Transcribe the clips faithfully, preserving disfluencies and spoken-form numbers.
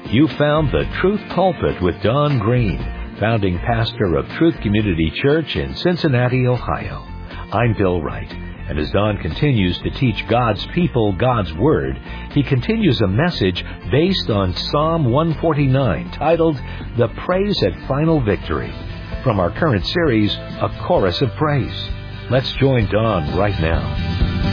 You found the Truth Pulpit with Don Green, founding pastor of Truth Community Church in Cincinnati, Ohio. I'm Bill Wright, and as Don continues to teach God's people God's Word, he continues a message based on Psalm one forty-nine titled, The Praise at Final Victory, from our current series, A Chorus of Praise. Let's join Don right now.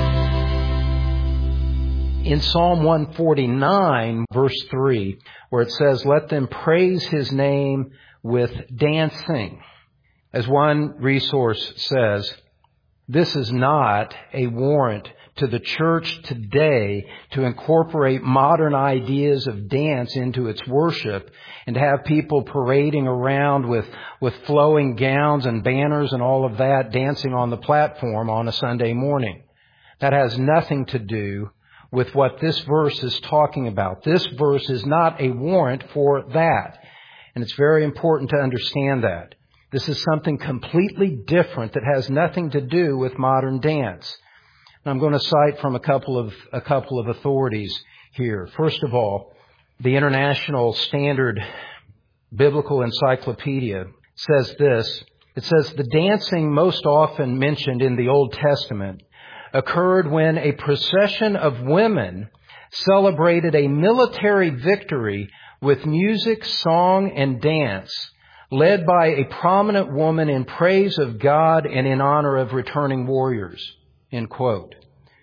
In Psalm one forty-nine, verse three, where it says, let them praise His name with dancing. As one resource says, this is not a warrant to the church today to incorporate modern ideas of dance into its worship and to have people parading around with, with flowing gowns and banners and all of that dancing on the platform on a Sunday morning. That has nothing to do with what this verse is talking about. This verse is not a warrant for that. And it's very important to understand that. This is something completely different that has nothing to do with modern dance. And I'm going to cite from a couple of a couple of authorities here. First of all, the International Standard Biblical Encyclopedia says this. It says, the dancing most often mentioned in the Old Testament occurred when a procession of women celebrated a military victory with music, song, and dance, led by a prominent woman in praise of God and in honor of returning warriors, end quote.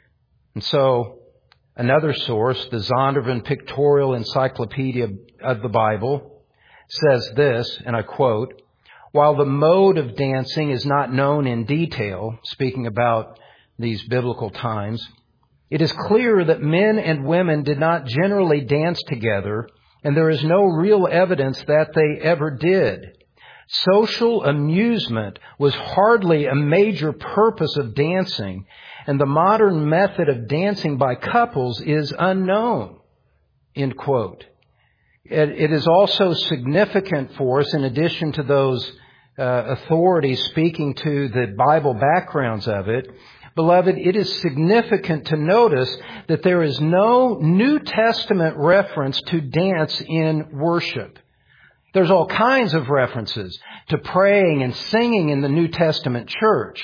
And so, another source, the Zondervan Pictorial Encyclopedia of the Bible, says this, and I quote, while the mode of dancing is not known in detail, speaking about these biblical times, it is clear that men and women did not generally dance together, and there is no real evidence that they ever did. Social amusement was hardly a major purpose of dancing, and the modern method of dancing by couples is unknown, end quote. It, it is also significant for us, in addition to those uh, authorities speaking to the Bible backgrounds of it, beloved, it is significant to notice that there is no New Testament reference to dance in worship. There's all kinds of references to praying and singing in the New Testament church.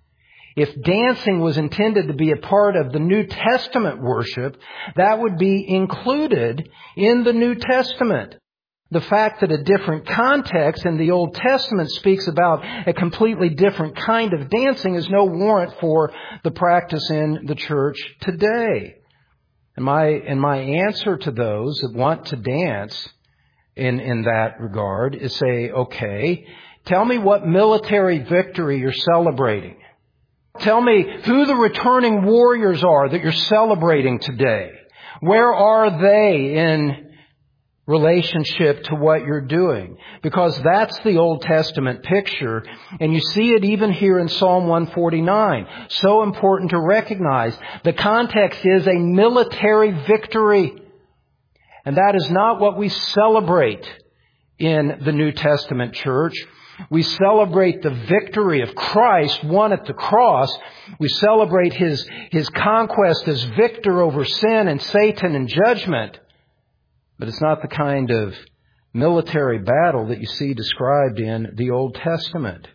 If dancing was intended to be a part of the New Testament worship, that would be included in the New Testament. The fact that a different context in the Old Testament speaks about a completely different kind of dancing is no warrant for the practice in the church today. And my, and my answer to those that want to dance in, in that regard is say, okay, tell me what military victory you're celebrating. Tell me who the returning warriors are that you're celebrating today. Where are they in relationship to what you're doing? Because that's the Old Testament picture, and you see it even here in Psalm one forty-nine. So important to recognize. The context is a military victory, and that is not what we celebrate in the New Testament church. We celebrate the victory of Christ won at the cross. We celebrate His, His conquest as victor over sin and Satan and judgment. But it's not the kind of military battle that you see described in the Old Testament.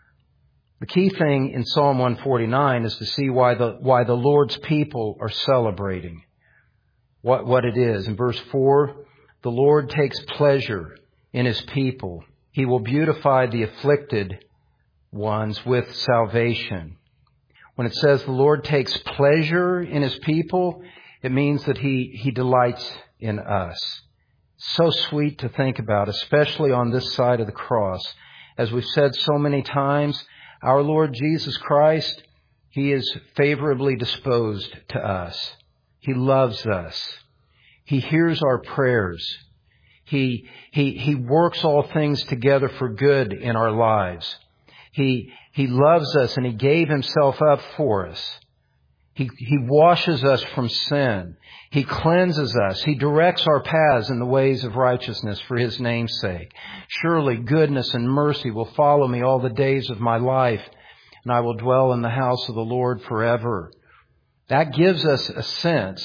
The key thing in Psalm one forty-nine is to see why the, why the Lord's people are celebrating. What, what it is. In verse four, the Lord takes pleasure in His people. He will beautify the afflicted ones with salvation. When it says the Lord takes pleasure in His people, it means that He, He delights in us. So sweet to think about, especially on this side of the cross. As we've said so many times, our Lord Jesus Christ, He is favorably disposed to us. He loves us. He hears our prayers. He, he, he works all things together for good in our lives. He, he loves us and He gave Himself up for us. He, he washes us from sin. He cleanses us. He directs our paths in the ways of righteousness for His name's sake. Surely goodness and mercy will follow me all the days of my life, and I will dwell in the house of the Lord forever. That gives us a sense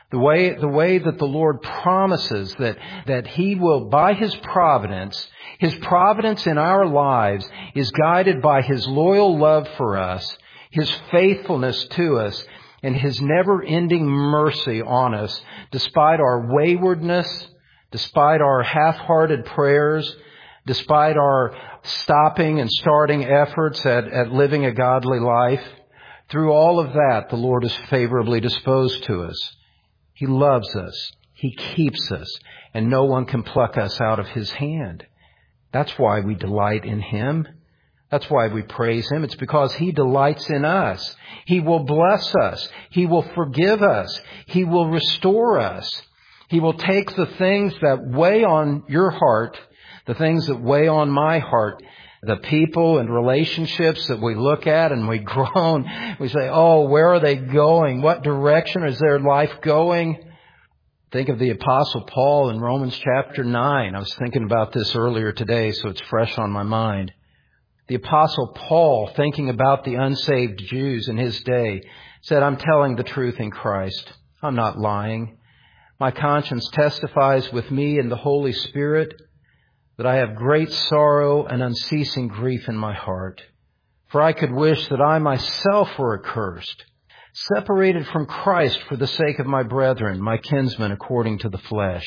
The way, the way that the Lord promises that, that He will, by His providence, His providence in our lives is guided by His loyal love for us, His faithfulness to us, and His never-ending mercy on us, despite our waywardness, despite our half-hearted prayers, despite our stopping and starting efforts at, at living a godly life. Through all of that, the Lord is favorably disposed to us. He loves us. He keeps us. And no one can pluck us out of His hand. That's why we delight in Him. That's why we praise Him. It's because He delights in us. He will bless us. He will forgive us. He will restore us. He will take the things that weigh on your heart, the things that weigh on my heart, the people and relationships that we look at and we groan. We say, oh, where are they going? What direction is their life going? Think of the Apostle Paul in Romans chapter nine. I was thinking about this earlier today, so it's fresh on my mind. The Apostle Paul, thinking about the unsaved Jews in his day, said, I'm telling the truth in Christ. I'm not lying. My conscience testifies with me in the Holy Spirit that I have great sorrow and unceasing grief in my heart. For I could wish that I myself were accursed, separated from Christ for the sake of my brethren, my kinsmen according to the flesh.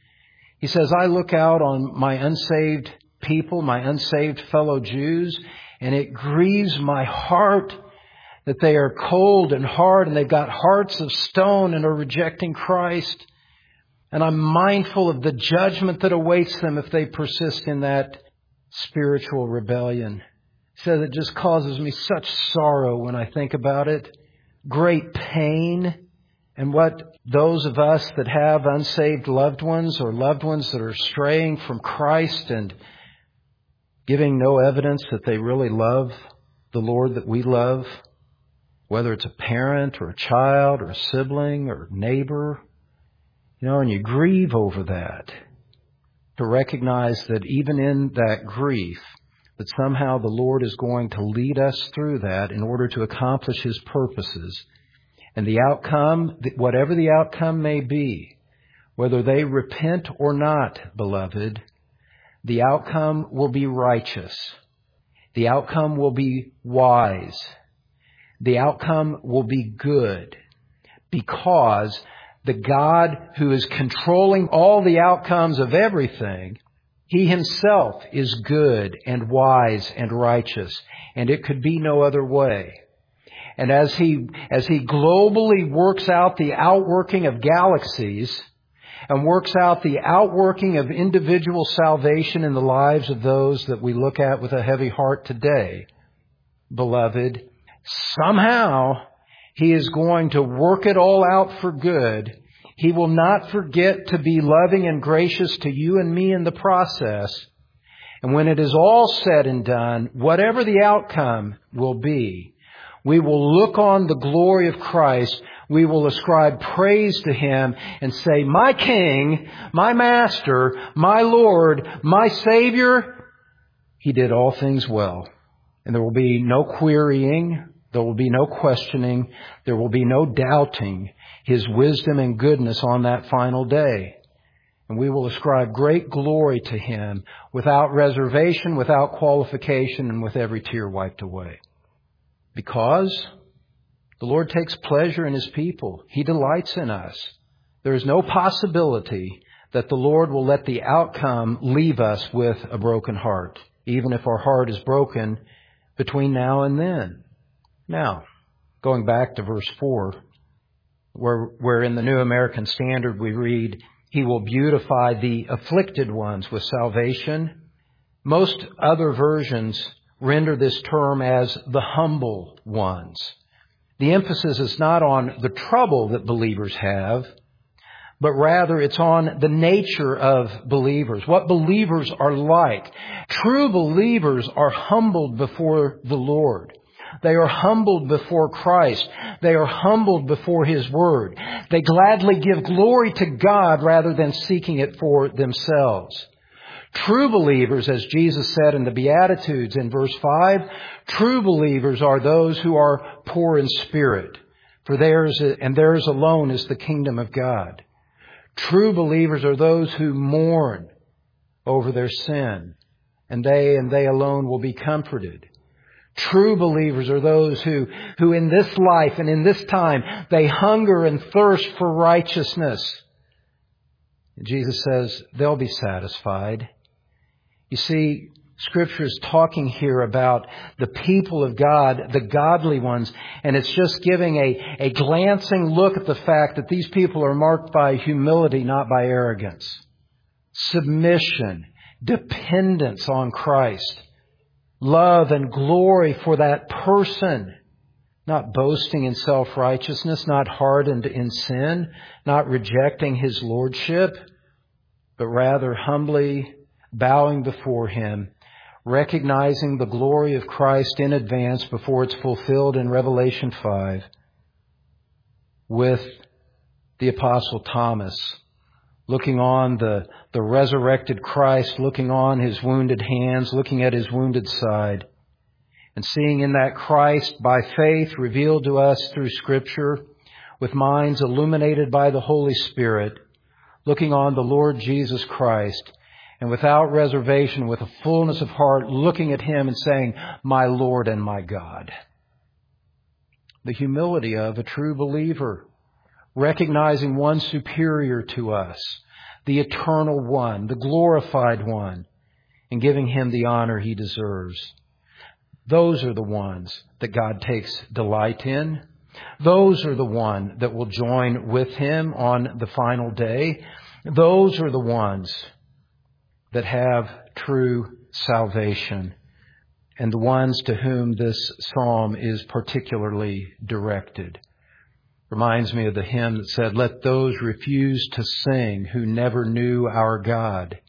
He says, I look out on my unsaved people, my unsaved fellow Jews, and it grieves my heart that they are cold and hard and they've got hearts of stone and are rejecting Christ. And I'm mindful of the judgment that awaits them if they persist in that spiritual rebellion. So it just causes me such sorrow when I think about it. Great pain. And what those of us that have unsaved loved ones or loved ones that are straying from Christ and giving no evidence that they really love the Lord that we love, whether it's a parent or a child or a sibling or neighbor, you know, and you grieve over that, to recognize that even in that grief, that somehow the Lord is going to lead us through that in order to accomplish His purposes. And the outcome, whatever the outcome may be, whether they repent or not, beloved, the outcome will be righteous. The outcome will be wise. The outcome will be good, because the God who is controlling all the outcomes of everything, He Himself is good and wise and righteous, and it could be no other way. And as He, as He globally works out the outworking of galaxies and works out the outworking of individual salvation in the lives of those that we look at with a heavy heart today, beloved, somehow He is going to work it all out for good. He will not forget to be loving and gracious to you and me in the process. And when it is all said and done, whatever the outcome will be, we will look on the glory of Christ. We will ascribe praise to Him and say, my King, my Master, my Lord, my Savior, He did all things well. And there will be no querying. There will be no questioning. There will be no doubting His wisdom and goodness on that final day. And we will ascribe great glory to Him without reservation, without qualification, and with every tear wiped away. Because the Lord takes pleasure in His people. He delights in us. There is no possibility that the Lord will let the outcome leave us with a broken heart, even if our heart is broken between now and then. Now, going back to verse four, where, where in the New American Standard we read, He will beautify the afflicted ones with salvation. Most other versions render this term as the humble ones. The emphasis is not on the trouble that believers have, but rather it's on the nature of believers, what believers are like. True believers are humbled before the Lord. They are humbled before Christ. They are humbled before His Word. They gladly give glory to God rather than seeking it for themselves. True believers, as Jesus said in the Beatitudes in verse five, true believers are those who are poor in spirit, For theirs, and theirs alone is the kingdom of God. True believers are those who mourn over their sin, and they and they alone will be comforted. True believers are those who, who in this life and in this time, they hunger and thirst for righteousness. And Jesus says they'll be satisfied. You see, Scripture is talking here about the people of God, the godly ones, and it's just giving a, a glancing look at the fact that these people are marked by humility, not by arrogance. Submission, dependence on Christ, love and glory for that person, not boasting in self-righteousness, not hardened in sin, not rejecting His lordship, but rather humbly bowing before Him, recognizing the glory of Christ in advance before it's fulfilled in Revelation five, with the Apostle Thomas, looking on the, the resurrected Christ, looking on His wounded hands, looking at His wounded side, and seeing in that Christ by faith revealed to us through Scripture, with minds illuminated by the Holy Spirit, looking on the Lord Jesus Christ, and without reservation, with a fullness of heart, looking at Him and saying, "My Lord and my God." The humility of a true believer, recognizing one superior to us, the eternal one, the glorified one, and giving Him the honor He deserves. Those are the ones that God takes delight in. Those are the one that will join with Him on the final day. Those are the ones that have true salvation, and the ones to whom this psalm is particularly directed. Reminds me of the hymn that said, "Let those refuse to sing who never knew our God."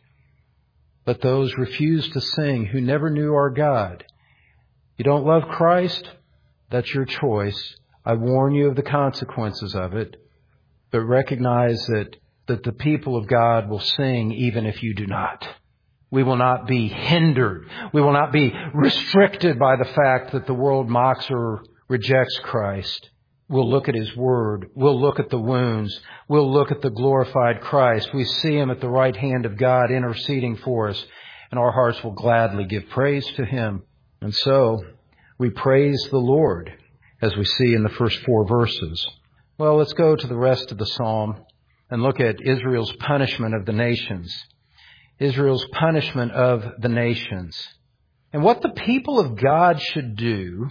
Let those refuse to sing who never knew our God. You don't love Christ? That's your choice. I warn you of the consequences of it. But recognize that that the people of God will sing even if you do not. We will not be hindered. We will not be restricted by the fact that the world mocks or rejects Christ. We'll look at His Word. We'll look at the wounds. We'll look at the glorified Christ. We see Him at the right hand of God interceding for us, and our hearts will gladly give praise to Him. And so we praise the Lord, as we see in the first four verses. Well, let's go to the rest of the psalm and look at Israel's punishment of the nations. Israel's punishment of the nations. And what the people of God should do,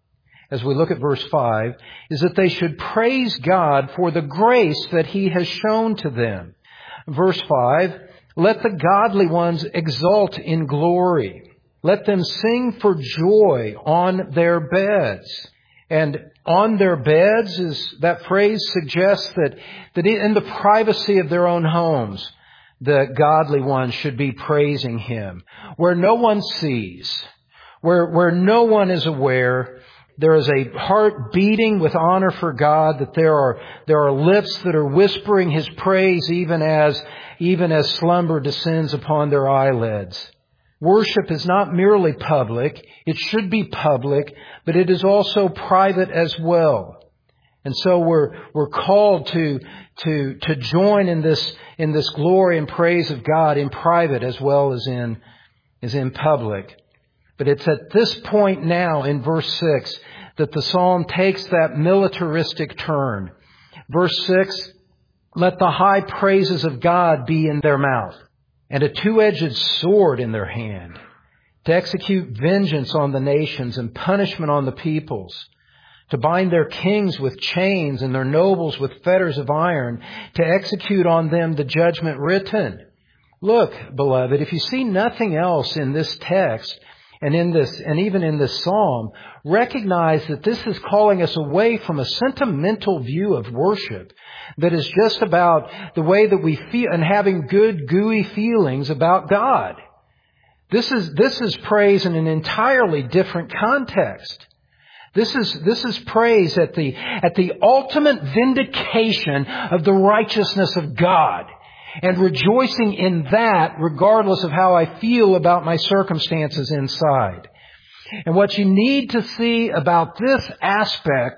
as we look at verse five, is that they should praise God for the grace that He has shown to them. Verse five, "Let the godly ones exult in glory. Let them sing for joy on their beds." And on their beds, is that phrase suggests that, that in the privacy of their own homes, the godly ones should be praising Him. Where no one sees, where, where no one is aware, there is a heart beating with honor for God, that there are, there are lips that are whispering His praise even as, even as slumber descends upon their eyelids. Worship is not merely public. It should be public, but it is also private as well. And so we're, we're called to, to, to join in this, in this glory and praise of God in private as well as in, as in public. But it's at this point now in verse six that the psalm takes that militaristic turn. Verse six, "Let the high praises of God be in their mouth, and a two-edged sword in their hand, to execute vengeance on the nations and punishment on the peoples, to bind their kings with chains and their nobles with fetters of iron, to execute on them the judgment written." Look, beloved, if you see nothing else in this text and in this, and even in this psalm, recognize that this is calling us away from a sentimental view of worship that is just about the way that we feel and having good, gooey feelings about God. This is, this is praise in an entirely different context. This is, this is praise at the, at the ultimate vindication of the righteousness of God, and rejoicing in that regardless of how I feel about my circumstances inside. And what you need to see about this aspect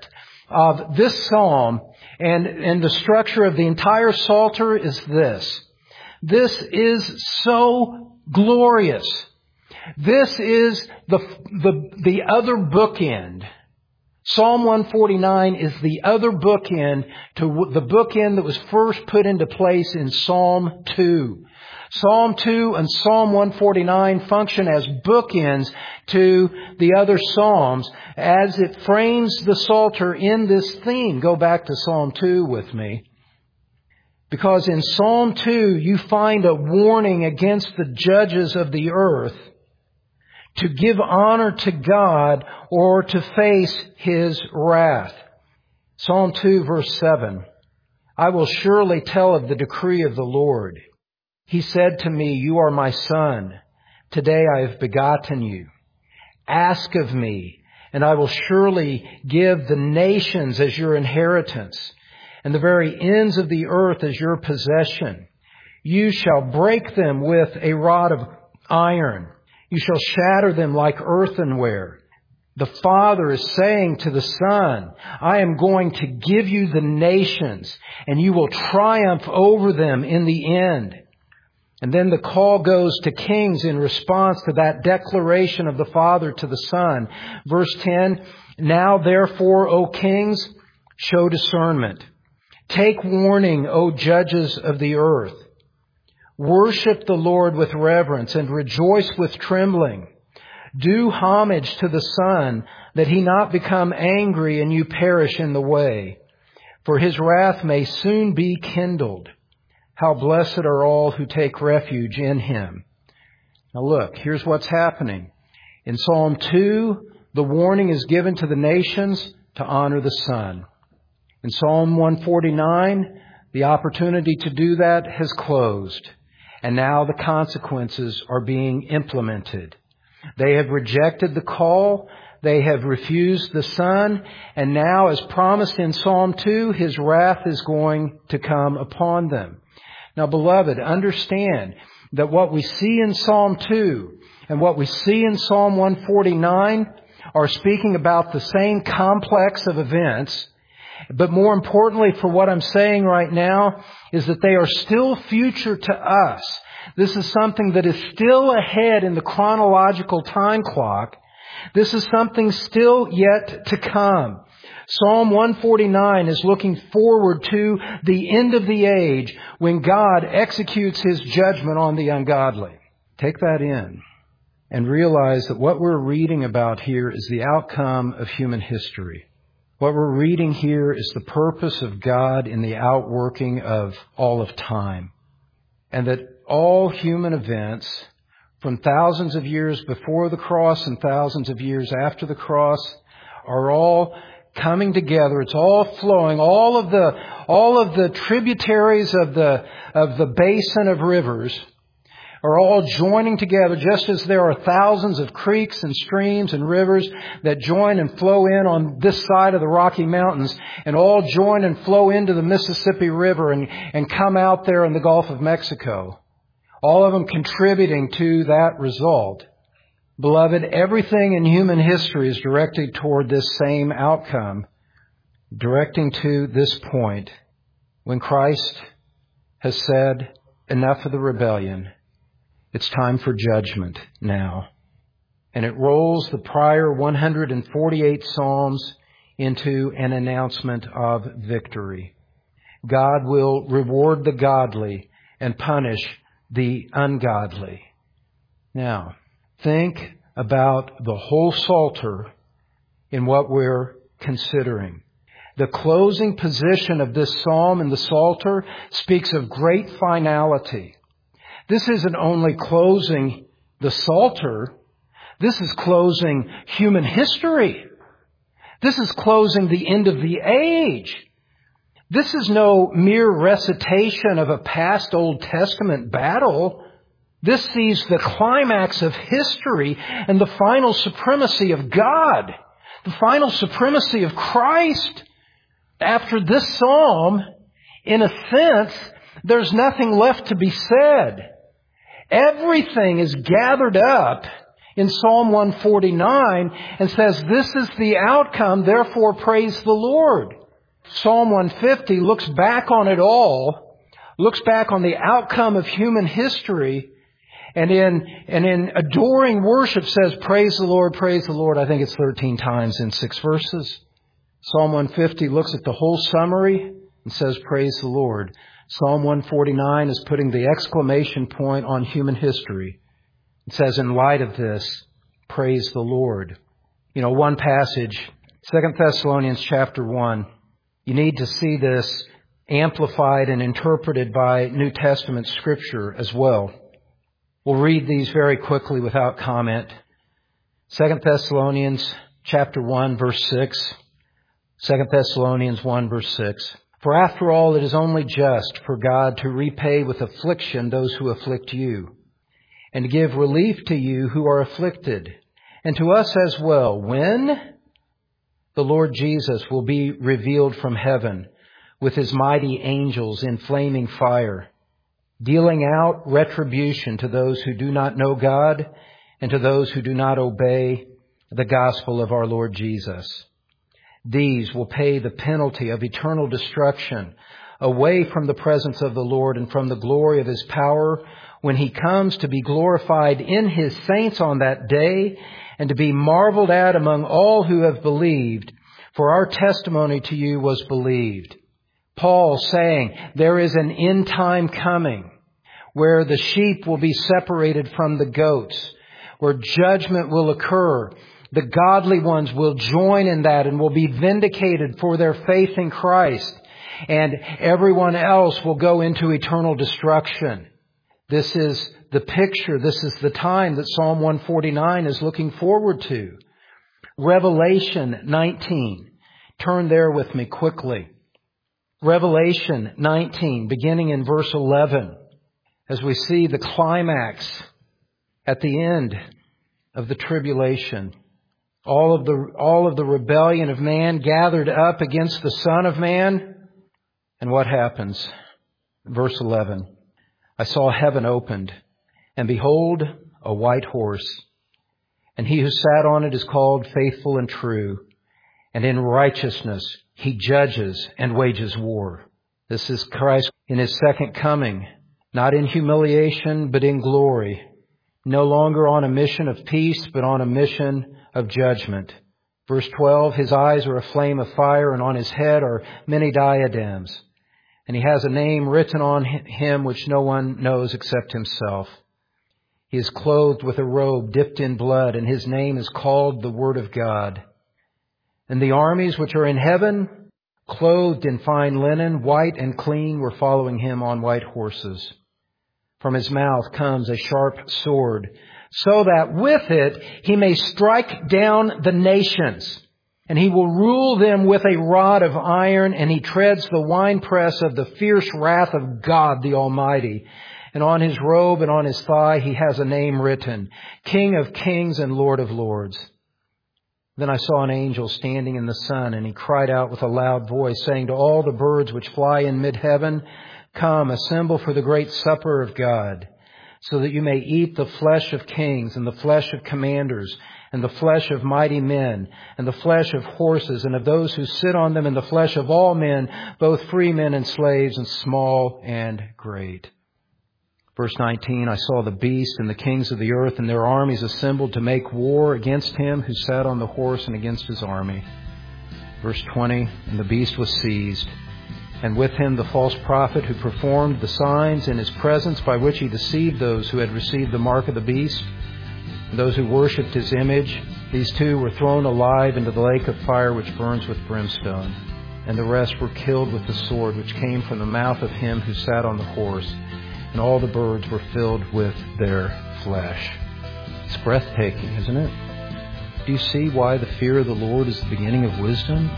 of this psalm and, and the structure of the entire Psalter is this. This is so glorious. This is the, the, the other bookend. Psalm one forty-nine is the other bookend to the bookend that was first put into place in Psalm two. Psalm two and Psalm one forty-nine function as bookends to the other Psalms as it frames the Psalter in this theme. Go back to Psalm two with me. Because in Psalm two you find a warning against the judges of the earth to give honor to God or to face His wrath. Psalm two verse seven. I will surely tell of the decree of the Lord. He said to me, you are my son. Today I have begotten you. Ask of me, and I will surely give the nations as your inheritance, and the very ends of the earth as your possession. You shall break them with a rod of iron. You shall shatter them like earthenware. The Father is saying to the Son, I am going to give you the nations, and you will triumph over them in the end. And then the call goes to kings in response to that declaration of the Father to the Son. Verse ten, now therefore, O kings, show discernment. Take warning, O judges of the earth. Worship the Lord with reverence and rejoice with trembling. Do homage to the Son, that He not become angry and you perish in the way. For His wrath may soon be kindled. How blessed are all who take refuge in Him. Now look, here's what's happening. In Psalm two, the warning is given to the nations to honor the Son. In Psalm one forty-nine, the opportunity to do that has closed. And now the consequences are being implemented. They have rejected the call. They have refused the Son. And now, as promised in Psalm two, His wrath is going to come upon them. Now, beloved, understand that what we see in Psalm two and what we see in Psalm one forty-nine are speaking about the same complex of events. But more importantly, for what I'm saying right now, is that they are still future to us. This is something that is still ahead in the chronological time clock. This is something still yet to come. Psalm one forty-nine is looking forward to the end of the age when God executes His judgment on the ungodly. Take that in and realize that what we're reading about here is the outcome of human history. What we're reading here is the purpose of God in the outworking of all of time. And that all human events, from thousands of years before the cross and thousands of years after the cross, are all coming together. It's all flowing. All of the, all of the tributaries of the, of the basin of rivers are all joining together, just as there are thousands of creeks and streams and rivers that join and flow in on this side of the Rocky Mountains, and all join and flow into the Mississippi River and, and come out there in the Gulf of Mexico. All of them contributing to that result. Beloved, everything in human history is directed toward this same outcome, directing to this point when Christ has said, enough of the rebellion. It's time for judgment now. And it rolls the prior one hundred forty-eight Psalms into an announcement of victory. God will reward the godly and punish the ungodly. Now, think about the whole Psalter in what we're considering. The closing position of this psalm in the Psalter speaks of great finality. This isn't only closing the Psalter, this is closing human history. This is closing the end of the age. This is no mere recitation of a past Old Testament battle. This sees the climax of history and the final supremacy of God, the final supremacy of Christ. After this psalm, in a sense, there's nothing left to be said. Everything is gathered up in Psalm one forty-nine and says, this is the outcome, therefore praise the Lord. Psalm one fifty looks back on it all, looks back on the outcome of human history, and in, and in adoring worship says, praise the Lord, praise the Lord. I think it's thirteen times in six verses. Psalm one fifty looks at the whole summary and says, praise the Lord. Psalm one forty-nine is putting the exclamation point on human history. It says, in light of this, praise the Lord. You know, one passage, Second Thessalonians chapter one, you need to see this amplified and interpreted by New Testament Scripture as well. We'll read these very quickly without comment. Second Thessalonians chapter one, verse six. Second Thessalonians one, verse six. For after all, it is only just for God to repay with affliction those who afflict you, and to give relief to you who are afflicted, and to us as well, when the Lord Jesus will be revealed from heaven with his mighty angels in flaming fire, dealing out retribution to those who do not know God and to those who do not obey the gospel of our Lord Jesus. These will pay the penalty of eternal destruction away from the presence of the Lord and from the glory of his power when he comes to be glorified in his saints on that day and to be marveled at among all who have believed. For our testimony to you was believed. Paul saying there is an end time coming where the sheep will be separated from the goats, where judgment will occur. The godly ones will join in that and will be vindicated for their faith in Christ. And everyone else will go into eternal destruction. This is the picture. This is the time that Psalm one forty-nine is looking forward to. Revelation nineteen. Turn there with me quickly. Revelation nineteen, beginning in verse eleven, as we see the climax at the end of the tribulation. All of the, all of the rebellion of man gathered up against the Son of Man. And what happens? Verse eleven. I saw heaven opened, and behold, a white horse. And he who sat on it is called Faithful and True. And in righteousness he judges and wages war. This is Christ in his second coming, not in humiliation, but in glory. No longer on a mission of peace, but on a mission of judgment. Verse twelve, his eyes are a flame of fire, and on his head are many diadems. And he has a name written on him which no one knows except himself. He is clothed with a robe dipped in blood, and his name is called the Word of God. And the armies which are in heaven, clothed in fine linen, white and clean, were following him on white horses. From his mouth comes a sharp sword, so that with it he may strike down the nations. And he will rule them with a rod of iron, and he treads the winepress of the fierce wrath of God the Almighty. And on his robe and on his thigh he has a name written, King of Kings and Lord of Lords. Then I saw an angel standing in the sun, and he cried out with a loud voice, saying to all the birds which fly in mid-heaven, Come, assemble for the great supper of God, so that you may eat the flesh of kings, and the flesh of commanders, and the flesh of mighty men, and the flesh of horses, and of those who sit on them, and the flesh of all men, both free men and slaves, and small and great. Verse nineteen, I saw the beast and the kings of the earth and their armies assembled to make war against him who sat on the horse and against his army. Verse twenty, and the beast was seized, and with him the false prophet who performed the signs in his presence by which he deceived those who had received the mark of the beast, and those who worshipped his image. These two were thrown alive into the lake of fire which burns with brimstone. And the rest were killed with the sword which came from the mouth of him who sat on the horse. And all the birds were filled with their flesh. It's breathtaking, isn't it? Do you see why the fear of the Lord is the beginning of wisdom?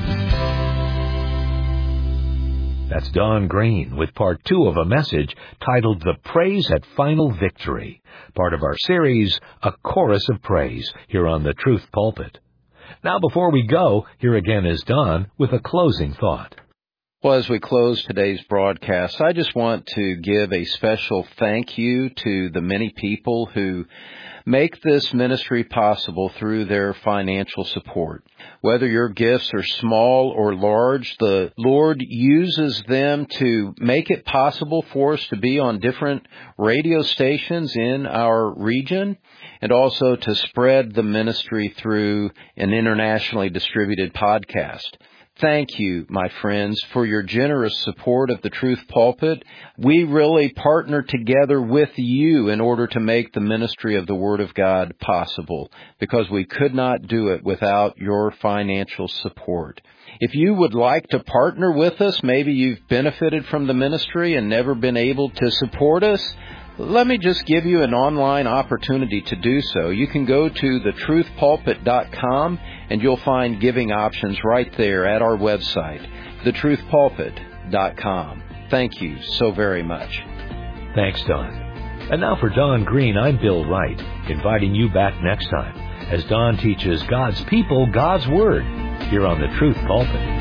That's Don Green with part two of a message titled The Praise at Final Victory, part of our series, A Chorus of Praise, here on the Truth Pulpit. Now, before we go, here again is Don with a closing thought. Well, as we close today's broadcast, I just want to give a special thank you to the many people who make this ministry possible through their financial support. Whether your gifts are small or large, the Lord uses them to make it possible for us to be on different radio stations in our region and also to spread the ministry through an internationally distributed podcast. Thank you, my friends, for your generous support of the Truth Pulpit. We really partner together with you in order to make the ministry of the Word of God possible, because we could not do it without your financial support. If you would like to partner with us, maybe you've benefited from the ministry and never been able to support us, let me just give you an online opportunity to do so. You can go to the truth pulpit dot com and you'll find giving options right there at our website, the truth pulpit dot com. Thank you so very much. Thanks, Don. And now for Don Green, I'm Bill Wright, inviting you back next time as Don teaches God's people God's Word here on the Truth Pulpit.